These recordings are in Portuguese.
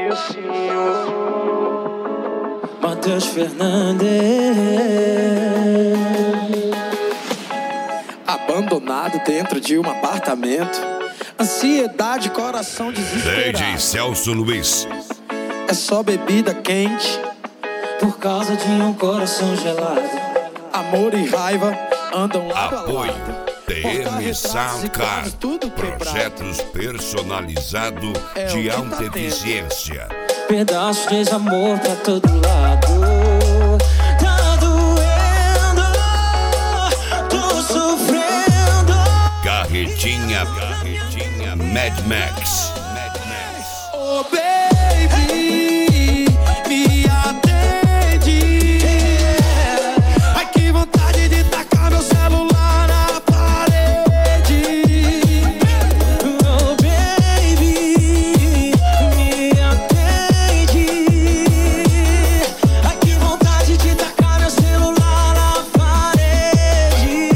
Matheus Fernandes. Abandonado dentro de um apartamento, ansiedade, coração desesperado. DJ Celso Luiz. É só bebida quente, Por causa de um coração gelado. amor e raiva andam lado a Apoio lado. TM Soundcard. Tudo quebrado. Projetos personalizados É o de que tá alta eficiência. Pedaços de amor pra todo lado. Tá doendo, tô sofrendo. Carretinha Mad Max. Oh baby, me atende. Ai que vontade de tacar meu celular na parede. Oh baby, me atende. Ai que vontade de tacar meu celular na parede.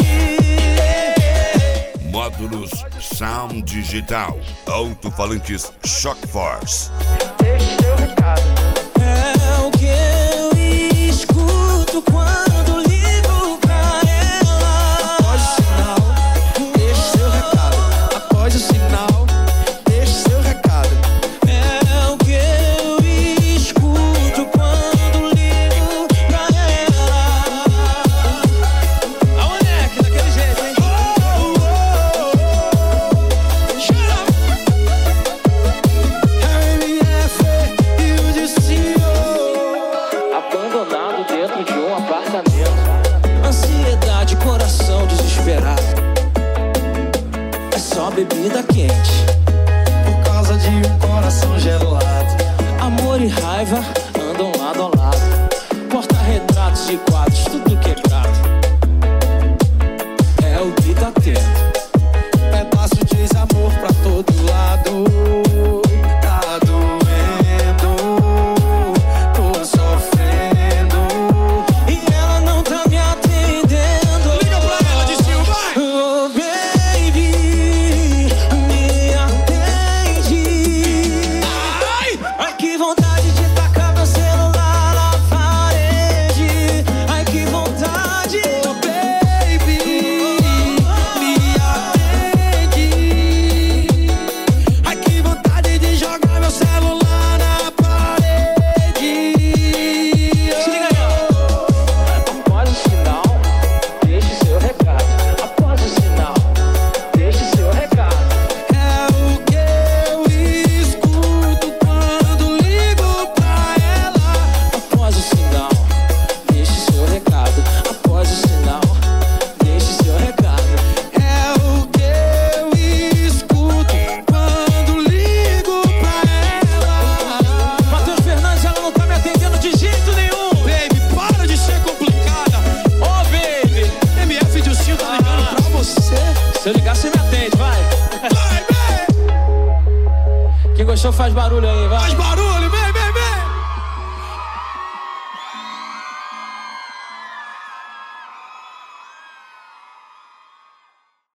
Módulos Sound Digital. Alto-falantes Shock Force. Deixa seu recado. É o que eu escuto quando ligo pra ela. Após o sinal, deixe seu recado. Após o sinal, deixe seu recado. É o que eu escuto quando ligo pra ela. A moleque, daquele jeito, hein? Abandonado dentro de um apartamento. Ansiedade, coração desesperado. É só bebida quente. Por causa de um coração gelado. Amor e raiva andam lado a lado. Porta-retratos e quadros, tudo quebrado. É o que tá tendo. Pedaço de amor pra todo lado. Tá doendo, tô sofrendo. E ela não tá me atendendo. Liga pra ela, Distinho, vai! Oh baby, me atende. Ai que vontade de tacar meu celular na parede. Ai que vontade. Oh baby, me atende. Ai que vontade de jogar meu celular na parede. Se liga aí, ó. Após o sinal, deixe seu recado. Após o sinal, deixe seu recado. É o que eu escuto quando ligo pra ela. Após o sinal, deixe seu recado. Após o sinal, deixe seu recado. É o que eu escuto quando ligo pra ela. Matheus Fernandes, ela não tá me atendendo de jeito nenhum. Baby, para de ser complicada. Oh, baby. MF Dilcinho tá ligando pra você. Se eu ligar, você me atende, vai. Vai, baby, Quem gostou faz barulho aí, vai. faz barulho.